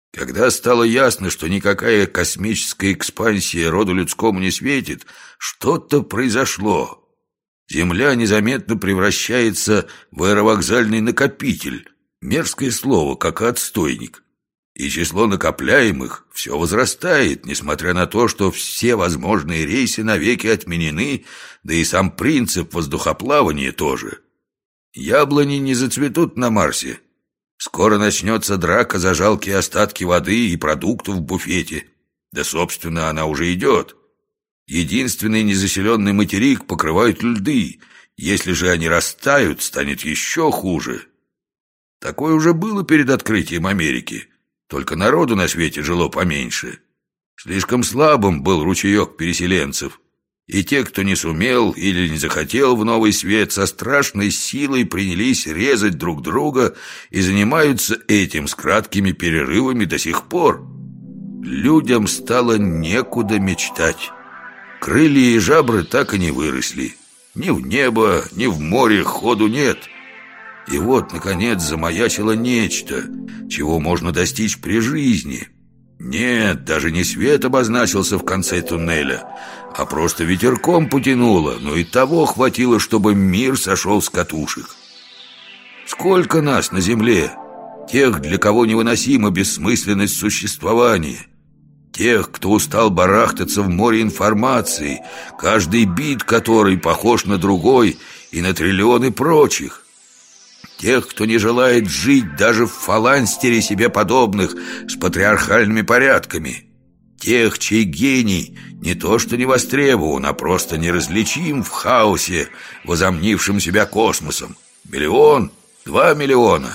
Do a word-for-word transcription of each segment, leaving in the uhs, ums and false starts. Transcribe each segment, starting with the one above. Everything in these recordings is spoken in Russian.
Когда стало ясно, что никакая космическая экспансия роду людскому не светит, что-то произошло. Земля незаметно превращается в аэровокзальный накопитель. Мерзкое слово, как отстойник. И число накопляемых все возрастает, несмотря на то, что все возможные рейсы навеки отменены, да и сам принцип воздухоплавания тоже. Яблони не зацветут на Марсе. Скоро начнется драка за жалкие остатки воды и продуктов в буфете. Да, собственно, она уже идет. Единственный незаселенный материк покрывают льды. Если же они растают, станет еще хуже. Такое уже было перед открытием Америки. Только народу на свете жило поменьше. Слишком слабым был ручеек переселенцев. И те, кто не сумел или не захотел в новый свет, со страшной силой принялись резать друг друга и занимаются этим с краткими перерывами до сих пор. Людям стало некуда мечтать. Крылья и жабры так и не выросли. Ни в небо, ни в море ходу нет. И вот, наконец, замаячило нечто, чего можно достичь при жизни. Нет, даже не свет обозначился в конце туннеля, а просто ветерком потянуло, но и того хватило, чтобы мир сошел с катушек. Сколько нас на земле, тех, для кого невыносима бессмысленность существования, тех, кто устал барахтаться в море информации, каждый бит которой похож на другой и на триллионы прочих. Тех, кто не желает жить даже в фаланстере себе подобных с патриархальными порядками. Тех, чей гений не то что не востребован, а просто неразличим в хаосе, возомнившем себя космосом. Миллион, два миллиона.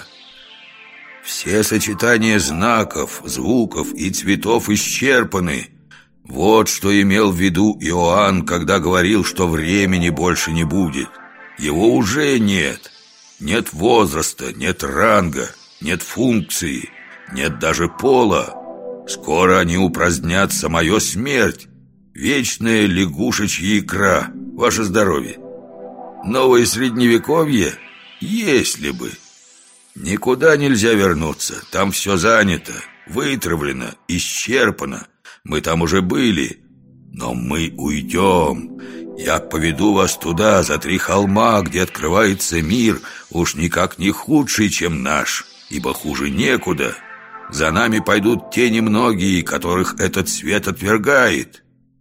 Все сочетания знаков, звуков и цветов исчерпаны. Вот что имел в виду Иоанн, когда говорил, что времени больше не будет. Его уже нет. Нет возраста, нет ранга, нет функции, нет даже пола. Скоро они упразднят самую смерть. Вечная лягушечья икра. Ваше здоровье. Новое средневековье? Если бы. Никуда нельзя вернуться. Там все занято, вытравлено, исчерпано. Мы там уже были. Но мы уйдем. Я поведу вас туда, за три холма, где открывается мир, уж никак не худший, чем наш, ибо хуже некуда. За нами пойдут те немногие, которых этот свет отвергает.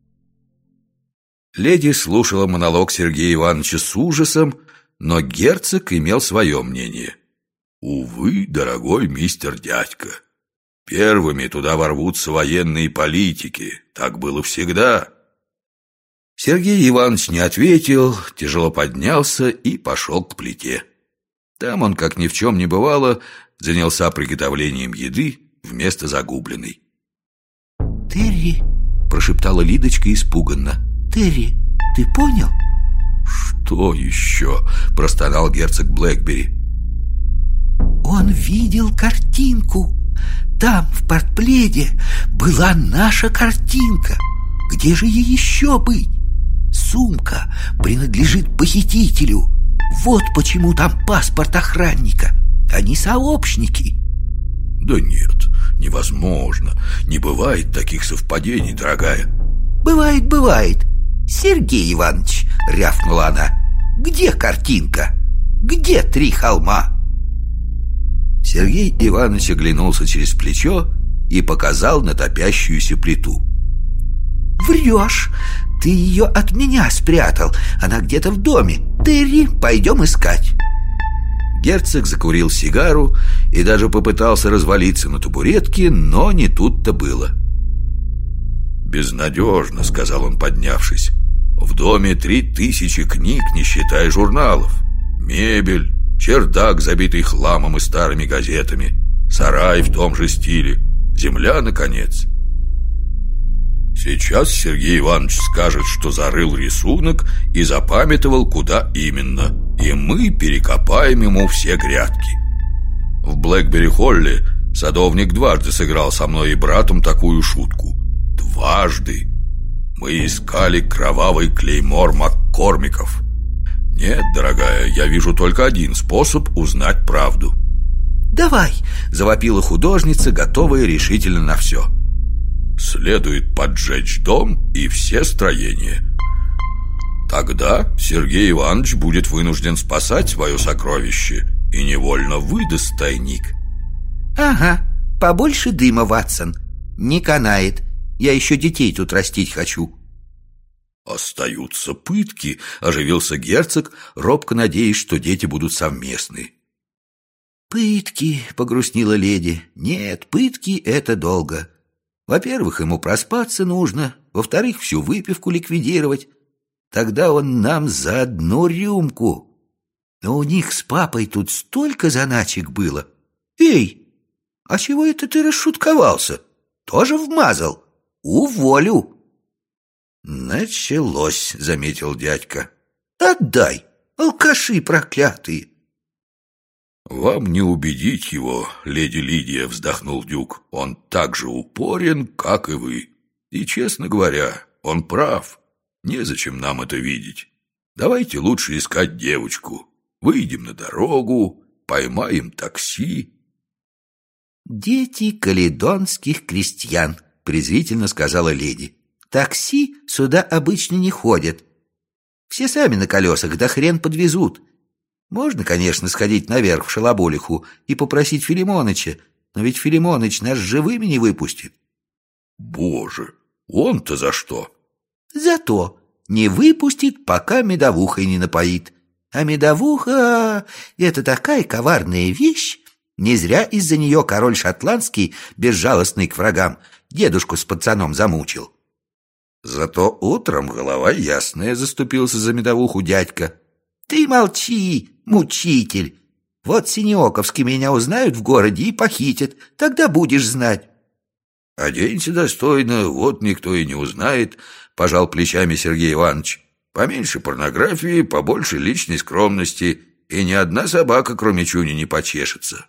Леди слушала монолог Сергея Ивановича с ужасом, но герцог имел свое мнение. Увы, дорогой мистер дядька, первыми туда ворвутся военные политики. Так было всегда. Сергей Иванович не ответил, тяжело поднялся и пошел к плите. Там он, как ни в чем не бывало, занялся приготовлением еды вместо загубленной. «Терри», — прошептала Лидочка испуганно, — «Терри, ты понял?» «Что еще?» — простонал герцог Блэкбери. «Он видел картинку. Там, в портпледе, была наша картинка. Где же ей еще быть? Сумка принадлежит похитителю. Вот почему там паспорт охранника. Они сообщники». «Да нет, невозможно. Не бывает таких совпадений, дорогая». «Бывает, бывает. Сергей Иванович», — рявкнула она, — «где картинка? Где три холма?» Сергей Иванович оглянулся через плечо и показал на топящуюся плиту. «Врешь! Ты ее от меня спрятал. Она где-то в доме. Терри, пойдем искать». Герцог закурил сигару и даже попытался развалиться на табуретке, но не тут-то было. «Безнадежно», — сказал он, поднявшись. «В доме три тысячи книг, не считая журналов. Мебель, чердак, забитый хламом и старыми газетами, сарай в том же стиле, земля, наконец». Сейчас Сергей Иванович скажет, что зарыл рисунок и запамятовал, куда именно, и мы перекопаем ему все грядки. В Блэкбери-Холле садовник дважды сыграл со мной и братом такую шутку. Дважды. Мы искали кровавый клеймор Маккормиков. Нет, дорогая, я вижу только один способ узнать правду. давай!» — завопила художница, готовая решительно на все. «Следует поджечь дом и все строения. Тогда Сергей Иванович будет вынужден спасать свое сокровище и невольно выдаст тайник». «Ага, побольше дыма, Ватсон. Не канает. Я еще детей тут растить хочу». «Остаются пытки», — оживился герцог, робко надеясь, что дети будут совместны. «Пытки», — погрустнила леди. «Нет, пытки — это долго. Во-первых, ему проспаться нужно, во-вторых, всю выпивку ликвидировать. Тогда он нам за одну рюмку. Но у них с папой тут столько заначек было. Эй, а чего это ты расшутковался? Тоже вмазал? Уволю!» «Началось», — заметил дядька. «Отдай, алкаши проклятые!» «Вам не убедить его, леди Лидия», — вздохнул дюк. «Он так же упорен, как и вы. И, честно говоря, он прав. Незачем нам это видеть. Давайте лучше искать девочку. Выйдем на дорогу, поймаем такси». «Дети каледонских крестьян», — презрительно сказала леди. «Такси сюда обычно не ходят. Все сами на колесах, да хрен подвезут. Можно, конечно, сходить наверх в Шалаболиху и попросить Филимоныча, но ведь Филимоныч нас живыми не выпустит». «Боже, он-то за что?» «Зато не выпустит, пока медовухой не напоит. А медовуха — это такая коварная вещь. Не зря из-за нее король шотландский, безжалостный к врагам, дедушку с пацаном замучил». «Зато утром голова ясная», — заступился за медовуху дядька. «Ты молчи, мучитель. Вот Синеоковские меня узнают в городе и похитят. Тогда будешь знать». «Оденься достойно, вот никто и не узнает», — пожал плечами Сергей Иванович. «Поменьше порнографии, побольше личной скромности, и ни одна собака, кроме Чуни, не почешется».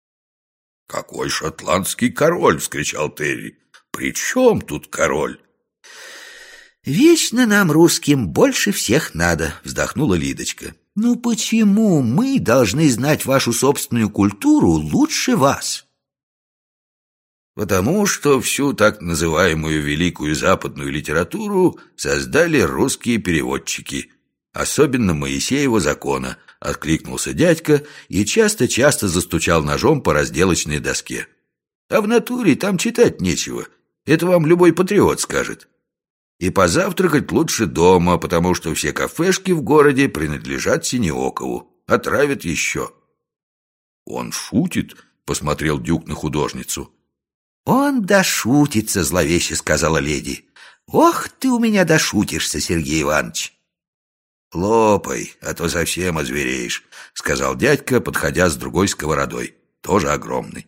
«Какой шотландский король!» — вскричал Терри. «При чем тут король?» «Вечно нам, русским, больше всех надо», — вздохнула Лидочка. «Ну почему мы должны знать вашу собственную культуру лучше вас?» «Потому что всю так называемую великую западную литературу создали русские переводчики, особенно Моисеева закона», — откликнулся дядька и часто-часто застучал ножом по разделочной доске. «А в натуре там читать нечего, это вам любой патриот скажет. И позавтракать лучше дома, потому что все кафешки в городе принадлежат Синеокову, отравят еще». «Он шутит?» — посмотрел дюк на художницу. «Он дошутится», — зловеще сказала леди. «Ох, ты у меня дошутишься, Сергей Иванович». «Лопай, а то совсем озвереешь», — сказал дядька, подходя с другой сковородой, тоже огромной.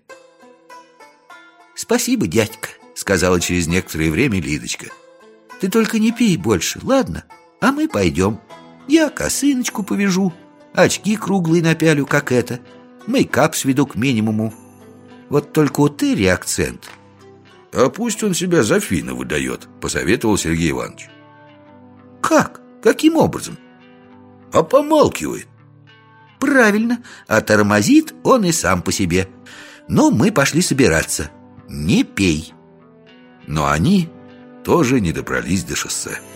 «Спасибо, дядька», — сказала через некоторое время Лидочка. «Ты только не пей больше, ладно? А мы пойдем. Я косыночку повяжу, очки круглые напялю, как это, мейкап сведу к минимуму. Вот только у Терри акцент». «А пусть он себя за финна выдает», — посоветовал Сергей Иванович. «Как? Каким образом?» «А помалкивает». «Правильно, а тормозит он и сам по себе. Но мы пошли собираться. Не пей». Но они тоже не добрались до шоссе.